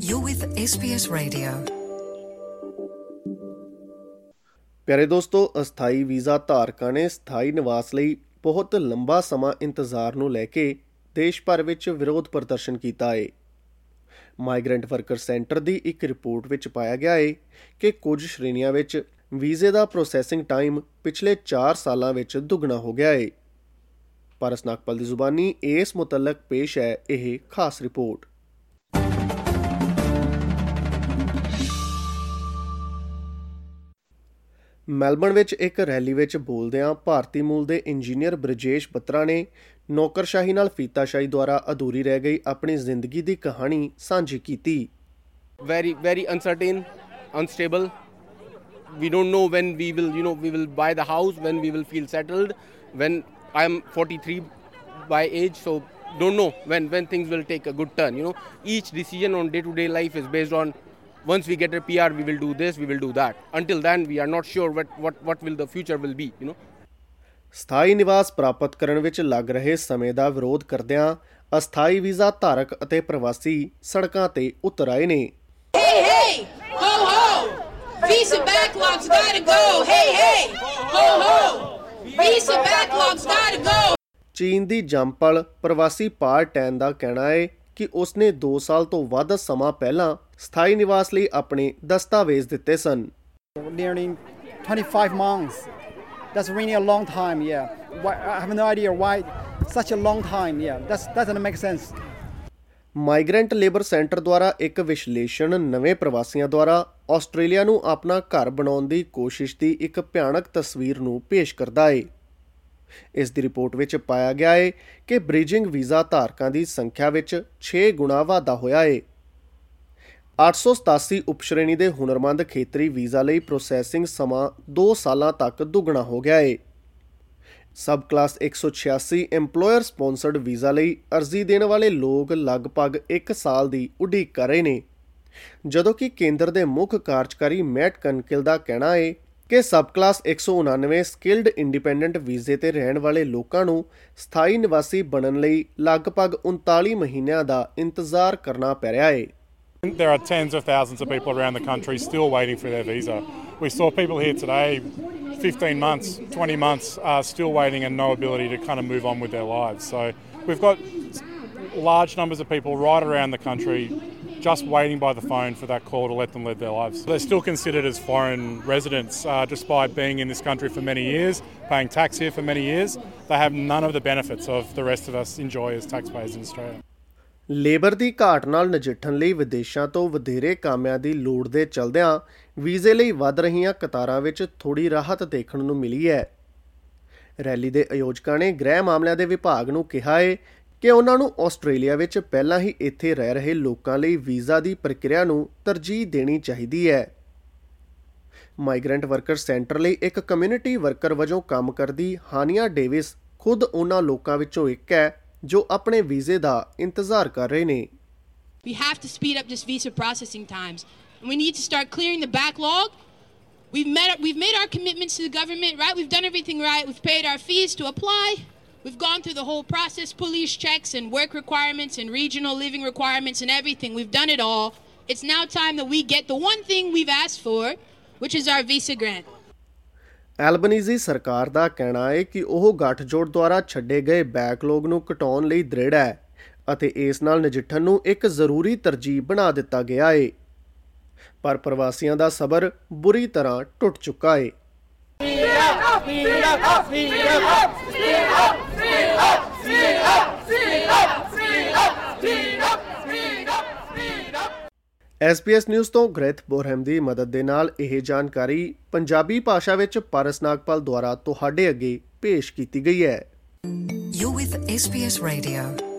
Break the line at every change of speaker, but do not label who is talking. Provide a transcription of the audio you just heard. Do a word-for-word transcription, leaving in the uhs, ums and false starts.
You're with S B S Radio.
ਪਿਆਰੇ ਦੋਸਤੋ, ਅਸਥਾਈ ਵੀਜ਼ਾ ਧਾਰਕਾਂ ਨੇ ਸਥਾਈ ਨਿਵਾਸ ਲਈ ਬਹੁਤ ਲੰਬਾ ਸਮਾਂ ਇੰਤਜ਼ਾਰ ਨੂੰ ਲੈ ਕੇ ਦੇਸ਼ ਭਰ ਵਿੱਚ ਵਿਰੋਧ ਪ੍ਰਦਰਸ਼ਨ ਕੀਤਾ ਹੈ। ਮਾਈਗਰੈਂਟ ਵਰਕਰ ਸੈਂਟਰ ਦੀ ਇੱਕ ਰਿਪੋਰਟ ਵਿੱਚ ਪਾਇਆ ਗਿਆ ਹੈ ਕਿ ਕੁਝ ਸ਼੍ਰੇਣੀਆਂ ਵਿੱਚ ਵੀਜ਼ੇ ਦਾ ਪ੍ਰੋਸੈਸਿੰਗ ਟਾਈਮ ਪਿਛਲੇ ਚਾਰ ਸਾਲਾਂ ਵਿੱਚ ਦੁੱਗਣਾ ਹੋ ਗਿਆ ਹੈ। ਪਾਰਸ ਨਾਗਪਾਲ ਦੀ ਜ਼ੁਬਾਨੀ ਇਸ ਮੁਤਲਕ ਪੇਸ਼ ਹੈ ਇਹ ਖਾਸ ਰਿਪੋਰਟ। ਮੈਲਬਰਨ ਵਿੱਚ ਇੱਕ ਰੈਲੀ ਵਿੱਚ ਬੋਲਦਿਆਂ ਭਾਰਤੀ ਮੂਲ ਦੇ ਇੰਜੀਨੀਅਰ ਬ੍ਰਿਜੇਸ਼ ਬੱਤਰਾ ਨੇ ਨੌਕਰਸ਼ਾਹੀ ਨਾਲ ਫੀਤਾਸ਼ਾਹੀ ਦੁਆਰਾ ਅਧੂਰੀ ਰਹਿ ਗਈ ਆਪਣੀ ਜ਼ਿੰਦਗੀ ਦੀ ਕਹਾਣੀ ਸਾਂਝੀ ਕੀਤੀ।
Very, very uncertain, unstable. We don't know when we will, you know, we will buy the house, when we will feel settled. When I'm forty-three by age, so don't know when when things will take a good turn. You know, each decision on day-to-day life is based on. Once we get a P R, we will do this, we will do that. Until then, we are not sure what what what will the future will be, you know.
ਸਥਾਈ ਨਿਵਾਸ ਪ੍ਰਾਪਤ ਕਰਨ ਵਿੱਚ ਲੱਗ ਰਹੇ ਸਮੇਂ ਦਾ ਵਿਰੋਧ ਕਰਦਿਆਂ ਅਸਥਾਈ ਵੀਜ਼ਾ ਧਾਰਕ ਅਤੇ ਪ੍ਰਵਾਸੀ ਸੜਕਾਂ ਤੇ ਉਤਰ ਆਏ ਨੇ।
Hey hey, ho ho, visa backlogs gotta go. Hey hey, ho ho, visa backlogs gotta go.
ਚੀਨ ਦੀ ਜੰਪਲ ਪ੍ਰਵਾਸੀ ਪਾਰ ਟੈਨ ਦਾ ਕਹਿਣਾ ਹੈ ਕਿ ਉਸਨੇ ਦੋ ਸਾਲ ਤੋਂ ਵੱਧ ਸਮਾਂ ਪਹਿਲਾਂ ਸਥਾਈ ਨਿਵਾਸ ਲਈ ਆਪਣੇ ਦਸਤਾਵੇਜ਼ ਦਿੱਤੇ ਸਨ।
Nearly twenty-five months. That's really a long time, yeah. Why, I have no idea why such a long time, yeah. That's, that doesn't make sense.
Migrant labour centre ਦੁਆਰਾ ਇੱਕ ਵਿਸ਼ਲੇਸ਼ਣ ਨਵੇਂ ਪ੍ਰਵਾਸੀਆਂ ਦੁਆਰਾ ਆਸਟ੍ਰੇਲੀਆ ਨੂੰ ਆਪਣਾ ਘਰ ਬਣਾਉਣ ਦੀ ਕੋਸ਼ਿਸ਼ ਦੀ ਇੱਕ ਭਿਆਨਕ ਤਸਵੀਰ ਨੂੰ ਪੇਸ਼ ਕਰਦਾ ਹੈ। ਇਸ ਦੀ ਰਿਪੋਰਟ ਵਿੱਚ ਪਾਇਆ ਗਿਆ ਹੈ ਕਿ ਬ੍ਰਿਜਿੰਗ ਵੀਜ਼ਾ ਧਾਰਕਾਂ ਦੀ ਸੰਖਿਆ ਵਿੱਚ ਛੇ ਗੁਣਾ ਵਾਧਾ ਹੋਇਆ ਹੈ। ਅੱਠ ਸੌ ਸਤਾਸੀ ਉਪਸ਼੍ਰੇਣੀ ਦੇ ਹੁਨਰਮੰਦ ਖੇਤਰੀ ਵੀਜ਼ਾ ਲਈ ਪ੍ਰੋਸੈਸਿੰਗ ਸਮਾਂ ਦੋ ਸਾਲਾਂ ਤੱਕ ਦੁੱਗਣਾ ਹੋ ਗਿਆ ਹੈ। ਸਬ ਕਲਾਸ ਇੱਕ ਸੌ ਛਿਆਸੀ ਐਮਪਲੋਇਰ ਸਪੌਂਸਰਡ ਵੀਜ਼ਾ ਲਈ ਅਰਜ਼ੀ ਦੇਣ ਵਾਲੇ ਲੋਕ ਲਗਭਗ ਇੱਕ ਸਾਲ ਦੀ ਉਡੀਕ ਕਰ ਰਹੇ ਨੇ, ਜਦੋਂ ਕਿ ਕੇਂਦਰ ਦੇ ਮੁੱਖ ਕਾਰਜਕਾਰੀ ਮੈਟ ਕਨਕਿਲ ਦਾ ਕਹਿਣਾ ਹੈ ਕਿ ਸਬ ਕਲਾਸ ਇੱਕ ਸੌ ਉਣਾਨਵੇਂ ਸਕਿਲਡ ਇੰਡੀਪੈਂਡੈਂਟ ਵੀਜ਼ੇ 'ਤੇ ਰਹਿਣ ਵਾਲੇ ਲੋਕਾਂ ਨੂੰ ਸਥਾਈ ਨਿਵਾਸੀ ਬਣਨ ਲਈ ਲਗਭਗ ਉਨਤਾਲੀ ਮਹੀਨਿਆਂ ਦਾ ਇੰਤਜ਼ਾਰ ਕਰਨਾ ਪੈ ਰਿਹਾ ਹੈ।
There are tens of thousands of people around the country still waiting for their visa. We saw people here today, fifteen months, twenty months, are still waiting and no ability to kind of move on with their lives. So we've got large numbers of people right around the country just waiting by the phone for that call to let them live their lives. They're still considered as foreign residents uh, despite being in this country for many years, paying tax here for many years. They have none of the benefits of the rest of us enjoy as taxpayers in Australia.
Labour ਦੀ ਘਾਟ ਨਾਲ ਨਜਿੱਠਣ ਲਈ ਵਿਦੇਸ਼ਾਂ ਤੋਂ ਵਧੇਰੇ ਕਾਮਿਆਂ ਦੀ ਲੋੜ ਦੇ ਚਲਦਿਆਂ ਵੀਜ਼ੇ ਲਈ ਵੱਧ ਰਹੀਆਂ ਕਤਾਰਾਂ ਵਿੱਚ ਥੋੜ੍ਹੀ ਰਾਹਤ ਦੇਖਣ ਨੂੰ ਮਿਲੀ ਹੈ। ਰੈਲੀ ਦੇ ਆਯੋਜਕਾਂ ਨੇ ਗ੍ਰਹਿ ਮਾਮਲਿਆਂ ਦੇ ਵਿਭਾਗ ਨੂੰ ਕਿਹਾ ਹੈ ਕਿ ਉਹਨਾਂ ਨੂੰ ਆਸਟ੍ਰੇਲੀਆ ਵਿੱਚ ਪਹਿਲਾਂ ਹੀ ਇੱਥੇ ਰਹਿ ਰਹੇ ਲੋਕਾਂ ਲਈ ਵੀਜ਼ਾ ਦੀ ਪ੍ਰਕਿਰਿਆ ਨੂੰ ਤਰਜੀਹ ਦੇਣੀ ਚਾਹੀਦੀ ਹੈ। ਮਾਈਗਰੈਂਟ ਵਰਕਰ ਸੈਂਟਰ ਲਈ ਇੱਕ ਕਮਿਊਨਿਟੀ ਵਰਕਰ ਵਜੋਂ ਕੰਮ ਕਰਦੀ ਹਾਨੀਆ ਡੇਵਿਸ ਖੁਦ ਉਹਨਾਂ ਲੋਕਾਂ ਵਿੱਚੋਂ ਇੱਕ ਹੈ ਜੋ ਆਪਣੇ ਵੀਜ਼ੇ ਦਾ ਇੰਤਜ਼ਾਰ ਕਰ ਰਹੇ ਨੇ।
We have to speed up this visa processing times. And we need to start clearing the backlog. We've met we've made our commitments to the government, right? We've done everything right. We've paid our fees to apply. We've gone through the whole process, police checks and work requirements and regional living requirements and everything. We've done it all. It's now time that we get the one thing we've asked for, which is our visa grant.
Albanese ਸਰਕਾਰ ਦਾ ਕਹਿਣਾ ਹੈ ਕਿ ਉਹ ਗੱਠਜੋੜ ਦੁਆਰਾ ਛੱਡੇ ਗਏ ਬੈਕਲੌਗ ਨੂੰ ਘਟਾਉਣ ਲਈ ਦ੍ਰਿੜ ਹੈ ਅਤੇ ਇਸ ਨਾਲ ਨਜਿੱਠਣ ਨੂੰ ਇੱਕ ਜ਼ਰੂਰੀ ਤਰਜੀਹ ਬਣਾ ਦਿੱਤਾ ਗਿਆ ਹੈ, ਪਰ ਪ੍ਰਵਾਸੀਆਂ ਦਾ ਸਬਰ ਬੁਰੀ ਤਰ੍ਹਾਂ ਟੁੱਟ ਚੁੱਕਾ ਹੈ। ਐਸ ਬੀ ਐਸ ਨਿਊਜ਼ ਤੋਂ ਗ੍ਰੈਥ ਬੋਰਹੈਮ ਦੀ ਮਦਦ ਦੇ ਨਾਲ ਇਹ ਜਾਣਕਾਰੀ ਪੰਜਾਬੀ ਭਾਸ਼ਾ ਵਿੱਚ ਪਾਰਸ ਨਾਗਪਾਲ ਦੁਆਰਾ ਤੁਹਾਡੇ ਅੱਗੇ ਪੇਸ਼ ਕੀਤੀ ਗਈ ਹੈ।
You're with S B S Radio.